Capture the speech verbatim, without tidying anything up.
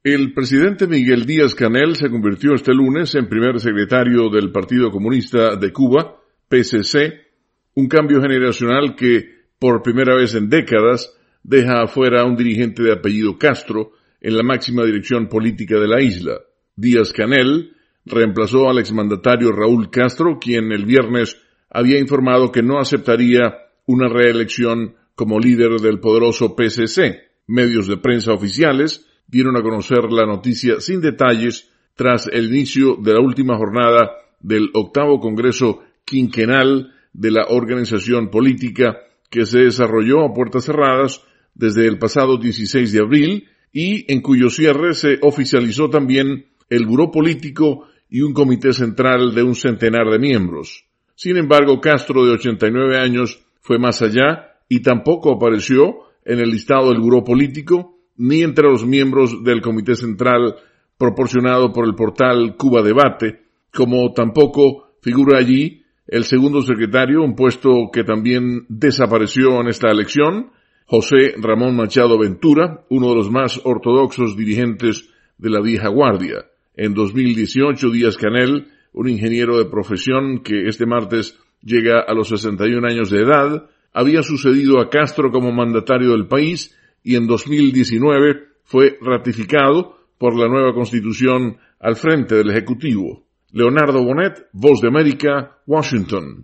El presidente Miguel Díaz-Canel se convirtió este lunes en primer secretario del Partido Comunista de Cuba, P C C, un cambio generacional que, por primera vez en décadas, deja afuera a un dirigente de apellido Castro en la máxima dirección política de la isla. Díaz-Canel reemplazó al exmandatario Raúl Castro, quien el viernes había informado que no aceptaría una reelección como líder del poderoso P C C. Medios de prensa oficiales dieron a conocer la noticia sin detalles tras el inicio de la última jornada del octavo Congreso Quinquenal de la organización política que se desarrolló a puertas cerradas desde el pasado dieciséis de abril y en cuyo cierre se oficializó también el buró político y un comité central de un centenar de miembros. Sin embargo, Castro, de ochenta y nueve años, fue más allá y tampoco apareció en el listado del buró político ni entre los miembros del comité central proporcionado por el portal Cuba Debate, como tampoco figura allí el segundo secretario, un puesto que también desapareció en esta elección, José Ramón Machado Ventura, uno de los más ortodoxos dirigentes de la vieja guardia. En dos mil dieciocho, Díaz-Canel, un ingeniero de profesión que este martes llega a los sesenta y un años de edad, había sucedido a Castro como mandatario del país y en dos mil diecinueve fue ratificado por la nueva Constitución al frente del Ejecutivo. Leonardo Bonet, Voz de América, Washington.